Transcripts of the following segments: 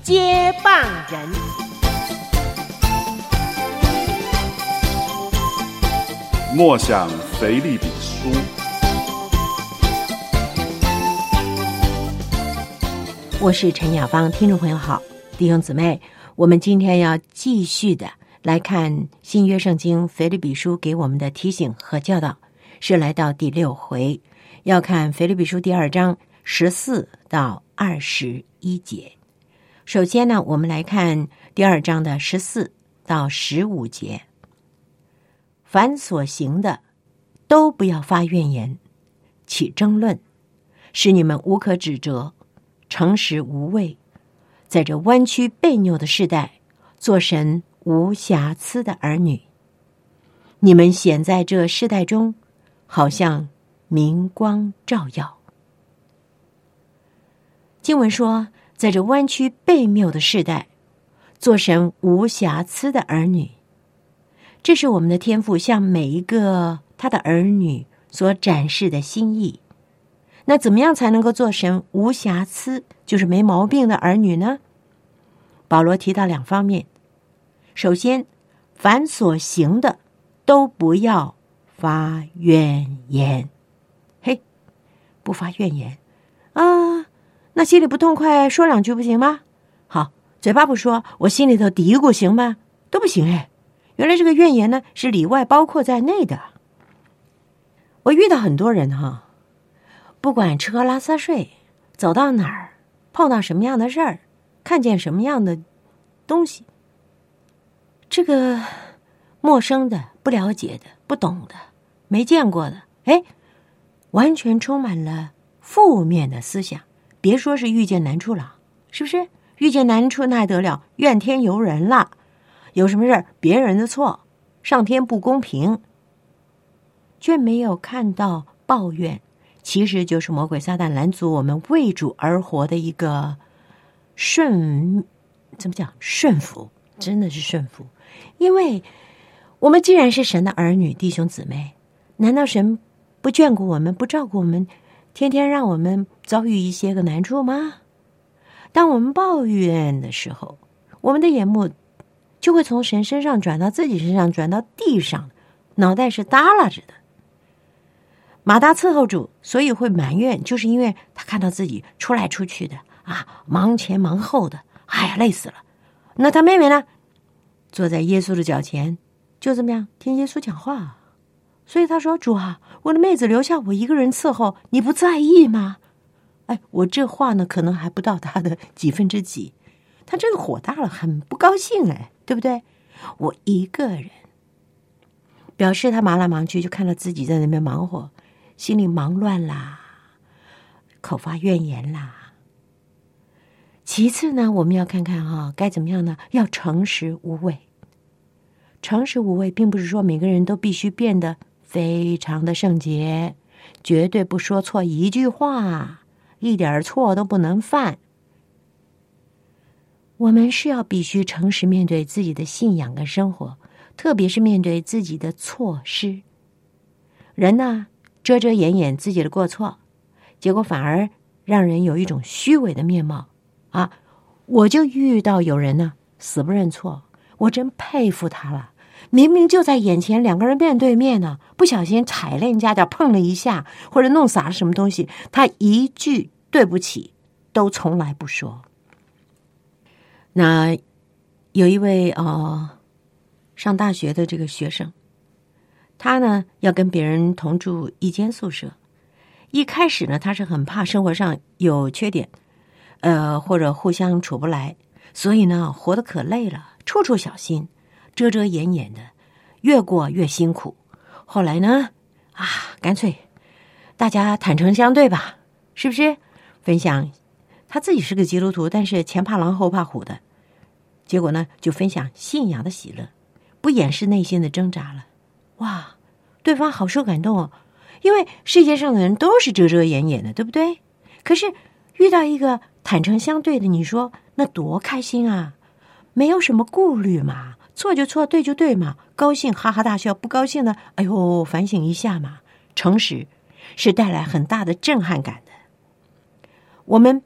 接棒人。 默想腓立比书。 我是陈雅芳，听众朋友好，弟兄姊妹，我们今天要继续的来看新约圣经腓立比书给我们的提醒和教导，是来到第6回，要看腓立比书第2章14到21节。首先呢，我们来看第2章的14到15节。凡所行的，都不要发怨言，起争论，使你们无可指责，诚实无畏，在这弯曲悖拗的世代，做神无瑕疵的儿女。你们显在这世代中，好像明光照耀。经文说，在这弯曲悖谬的世代，做神无瑕疵的儿女。这是我们的天父向每一个他的儿女所展示的心意。那怎么样才能够做神无瑕疵，就是没毛病的儿女呢？保罗提到2方面。首先，凡所行的，都不要发怨言。嘿，不发怨言啊，那心里不痛快说2句不行吗？好，嘴巴不说，我心里头嘀咕行吗？都不行哎。原来这个怨言呢，是里外包括在内的。我遇到很多人哈，不管吃喝拉撒睡，走到哪儿，碰到什么样的事儿，看见什么样的东西，这个陌生的、不了解的、不懂的、没见过的，完全充满了负面的思想。别说是遇见难处了，是不是？遇见难处那还得了，怨天尤人了。有什么事儿，别人的错，上天不公平，却没有看到抱怨，其实就是魔鬼撒旦拦阻我们为主而活的一个顺服，真的是顺服。因为我们既然是神的儿女，弟兄姊妹，难道神不眷顾我们，不照顾我们，天天让我们遭遇一些个难处吗？当我们抱怨的时候，我们的眼目就会从神身上转到自己身上，转到地上，脑袋是耷拉着的。马大伺候主，所以会埋怨，就是因为他看到自己出来出去的忙前忙后的，累死了。那他妹妹呢，坐在耶稣的脚前，就这么样听耶稣讲话。所以他说，主啊，我的妹子留下我一个人伺候，你不在意吗？我这话呢，可能还不到他的几分之几，他这个火大了，很不高兴对不对？我一个人，表示他忙来忙去，就看到自己在那边忙活，心里忙乱啦，口发怨言啦。其次呢，我们要看看该怎么样呢？要诚实无畏。诚实无畏，并不是说每个人都必须变得非常的圣洁，绝对不说错一句话，一点错都不能犯。我们是要必须诚实面对自己的信仰跟生活，特别是面对自己的错失。人呢，遮遮掩掩自己的过错，结果反而让人有一种虚伪的面貌我就遇到有人呢，死不认错，我真佩服他了。明明就在眼前，两个人面对面呢，不小心踩了人家点，碰了一下，或者弄洒了什么东西，他一句对不起都从来不说。那有一位上大学的这个学生，他呢要跟别人同住一间宿舍。一开始呢，他是很怕生活上有缺点，或者互相处不来，所以呢活得可累了，处处小心，遮遮掩掩的，越过越辛苦。后来呢干脆大家坦诚相对吧，是不是？分享他自己是个基督徒，但是前怕狼后怕虎的，结果呢就分享信仰的喜乐，不掩饰内心的挣扎了。哇，对方好受感动哦，因为世界上的人都是遮遮掩掩的，对不对？可是遇到一个坦诚相对的，你说那多开心啊，没有什么顾虑嘛，错就错，对就对嘛，高兴哈哈大笑，不高兴的反省一下嘛。诚实是带来很大的震撼感的。我们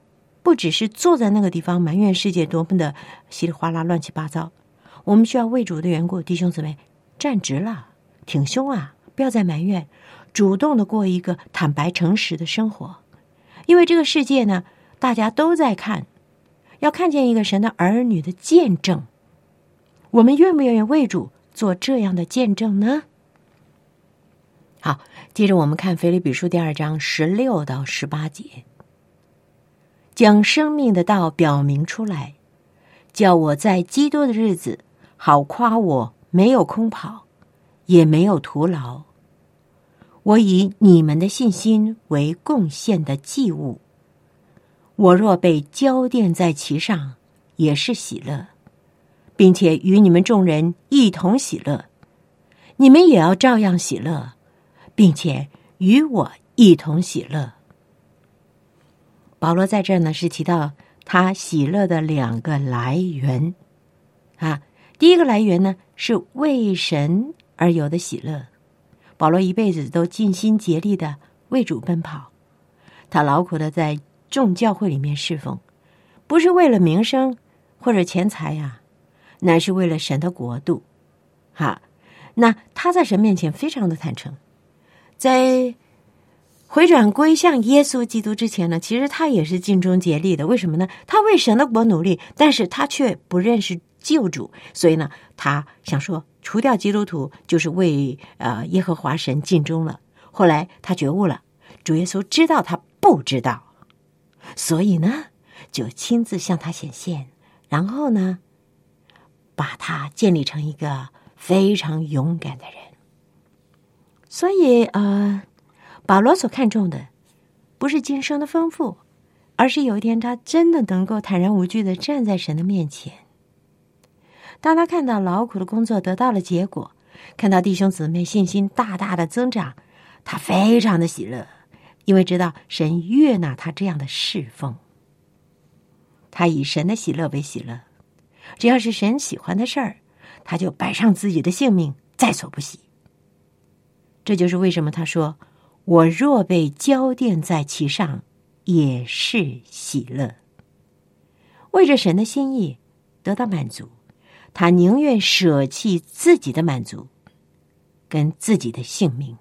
不只是坐在那个地方埋怨世界多么的稀里哗啦乱七八糟，我们需要为主的缘故，弟兄姊妹站直了，挺胸啊，不要再埋怨，主动的过一个坦白诚实的生活。因为这个世界呢，大家都在看，要看见一个神的儿女的见证，我们愿不愿意为主做这样的见证呢？好，接着我们看腓立比书第2章16到18节，将生命的道表明出来，叫我在基督的日子好夸我没有空跑，也没有徒劳。我以你们的信心为贡献的祭物，我若被浇奠在其上，也是喜乐，并且与你们众人一同喜乐。你们也要照样喜乐，并且与我一同喜乐。保罗在这儿呢是提到他喜乐的2个来源啊。第一个来源呢是为神而有的喜乐。保罗一辈子都尽心竭力的为主奔跑，他劳苦的在众教会里面侍奉，不是为了名声或者钱财呀，乃是为了神的国度。那他在神面前非常的坦诚，在回转归向耶稣基督之前呢，其实他也是尽忠竭力的。为什么呢？他为神的国努力，但是他却不认识救主，所以呢，他想说除掉基督徒就是为耶和华神尽忠了。后来他觉悟了，主耶稣知道他不知道，所以呢，就亲自向他显现，然后呢，把他建立成一个非常勇敢的人。所以保罗所看重的不是今生的丰富，而是有一天他真的能够坦然无惧的站在神的面前。当他看到劳苦的工作得到了结果，看到弟兄姊妹信心大大的增长，他非常的喜乐，因为知道神悦纳他这样的侍奉。他以神的喜乐为喜乐，只要是神喜欢的事儿，他就摆上自己的性命，在所不惜。这就是为什么他说，我若被浇奠在其上，也是喜乐。为着神的心意得到满足，他宁愿舍弃自己的满足跟自己的性命。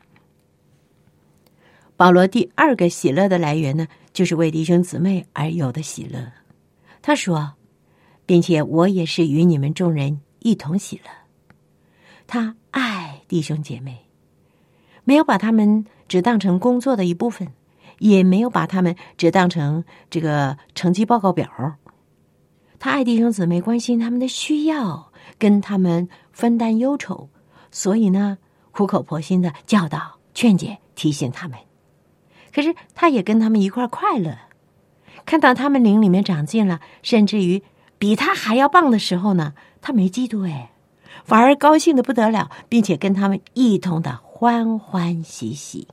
保罗第2个喜乐的来源呢，就是为弟兄姊妹而有的喜乐。他说，并且我也是与你们众人一同喜乐。他爱弟兄姐妹，没有把他们只当成工作的一部分，也没有把他们只当成这个成绩报告表。他爱弟兄姊妹，关心他们的需要，跟他们分担忧愁，所以呢，苦口婆心的教导、劝解、提醒他们。可是他也跟他们一块快乐，看到他们灵里面长进了，甚至于比他还要棒的时候呢，他没嫉妒反而高兴的不得了，并且跟他们一同的欢欢喜喜。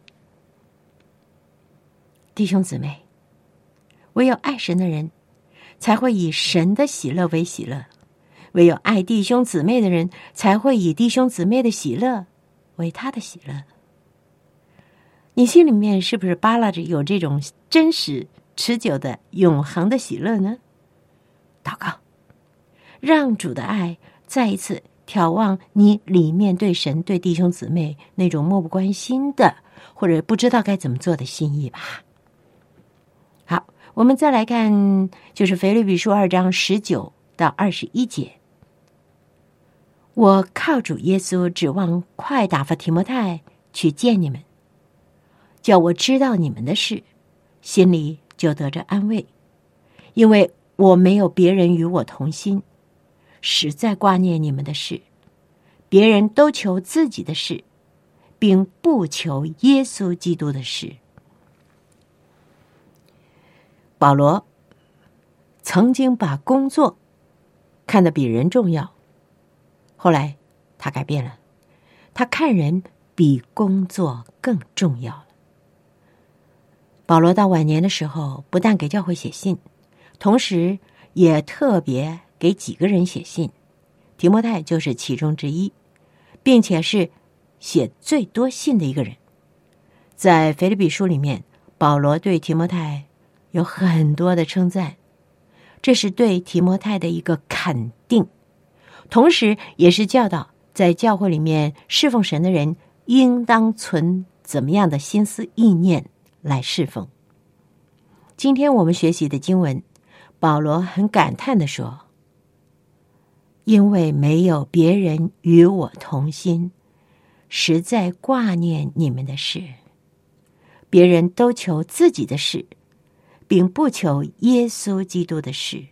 弟兄姊妹，唯有爱神的人才会以神的喜乐为喜乐，唯有爱弟兄姊妹的人才会以弟兄姊妹的喜乐为他的喜乐。你心里面是不是扒拉着有这种真实持久的永恒的喜乐呢？祷告，让主的爱再一次眺望你里面对神对弟兄姊妹那种漠不关心的或者不知道该怎么做的心意吧。好，我们再来看就是腓立比书2章19到21节。我靠主耶稣指望快打发提摩太去见你们，叫我知道你们的事，心里就得着安慰，因为我没有别人与我同心，实在挂念你们的事，别人都求自己的事，并不求耶稣基督的事。保罗曾经把工作看得比人重要，后来他改变了，他看人比工作更重要了。保罗到晚年的时候，不但给教会写信，同时也特别给几个人写信，提摩太就是其中之一，并且是写最多信的一个人。在腓立比书里面，保罗对提摩太有很多的称赞，这是对提摩太的一个肯定，同时也是教导在教会里面侍奉神的人应当存怎么样的心思意念来侍奉。今天我们学习的经文，保罗很感叹地说，因为没有别人与我同心，实在挂念你们的事，别人都求自己的事，并不求耶稣基督的事。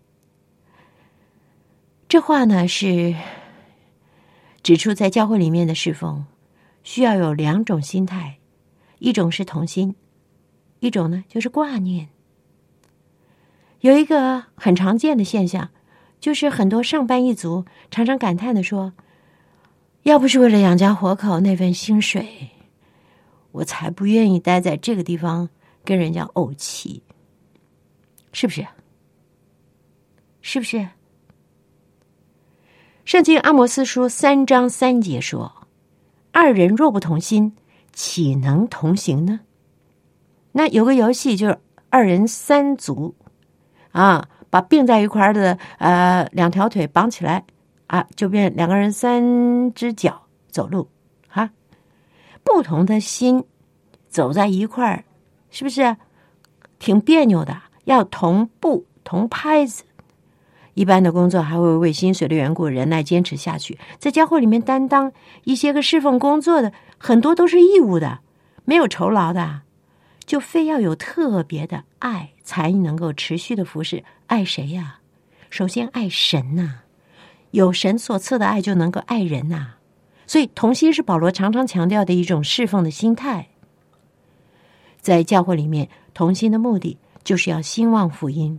这话呢，是指出在教会里面的侍奉需要有两种心态，一种是同心，一种呢就是挂念。有一个很常见的现象，就是很多上班一族常常感叹地说，要不是为了养家活口那份薪水，我才不愿意待在这个地方跟人家怄气。是不是？是不是？圣经阿摩斯书3章3节说，二人若不同心，岂能同行呢？那有个游戏就是二人三足啊，把并在一块儿的两条腿绑起来啊，就变两个人三只脚走路啊。不同的心走在一块儿，是不是挺别扭的？要同步同拍子。一般的工作还会为薪水的缘故忍耐坚持下去。在教会里面担当一些个侍奉工作的，很多都是义务的，没有酬劳的，就非要有特别的爱才能够持续的服侍。爱谁呀？首先爱神呐，有神所赐的爱就能够爱人呐。所以同心是保罗常常强调的一种侍奉的心态。在教会里面，同心的目的就是要兴旺福音。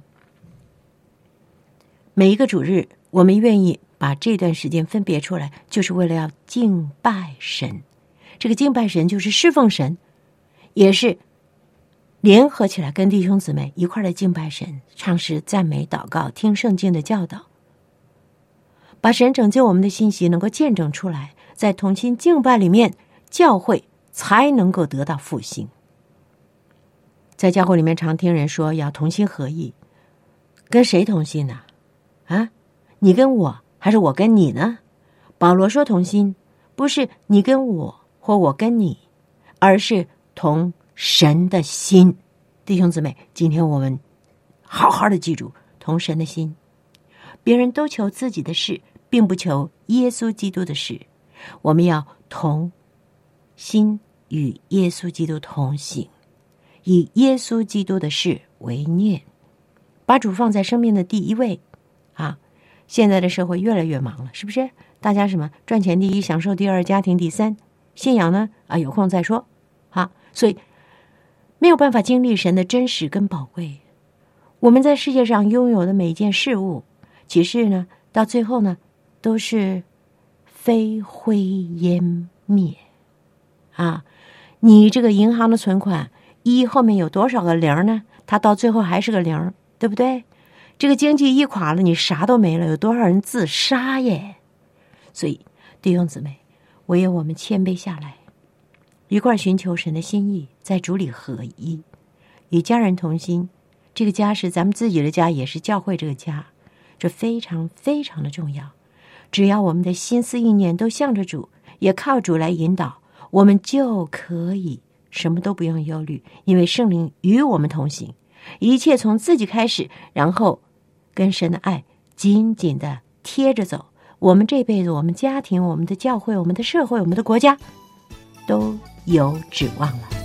每一个主日，我们愿意把这段时间分别出来，就是为了要敬拜神。这个敬拜神就是侍奉神，也是联合起来跟弟兄姊妹一块儿来敬拜神，唱诗、赞美、祷告，听圣经的教导，把神拯救我们的信息能够见证出来。在同心敬拜里面，教会才能够得到复兴。在教会里面常听人说要同心合意，跟谁同心呢？啊，你跟我还是我跟你呢？保罗说同心，不是你跟我或我跟你，而是同神的心。弟兄姊妹，今天我们好好的记住同神的心。别人都求自己的事，并不求耶稣基督的事。我们要同心与耶稣基督同行，以耶稣基督的事为念，把主放在生命的第一位啊！现在的社会越来越忙了，是不是？大家什么赚钱第一，享受第二，家庭第三，信仰呢有空再说啊！所以没有办法经历神的真实跟宝贵。我们在世界上拥有的每一件事物，其实呢，到最后呢，都是飞灰烟灭啊！你这个银行的存款一后面有多少个零呢？它到最后还是个零，对不对？这个经济一垮了，你啥都没了，有多少人自杀耶？所以弟兄姊妹，唯有我们谦卑下来，一块寻求神的心意，在主里合一，与家人同心。这个家是咱们自己的家，也是教会这个家，这非常非常的重要。只要我们的心思意念都向着主，也靠主来引导，我们就可以什么都不用忧虑，因为圣灵与我们同行。一切从自己开始，然后跟神的爱紧紧的贴着走，我们这辈子，我们家庭，我们的教会，我们的社会，我们的国家都有指望了。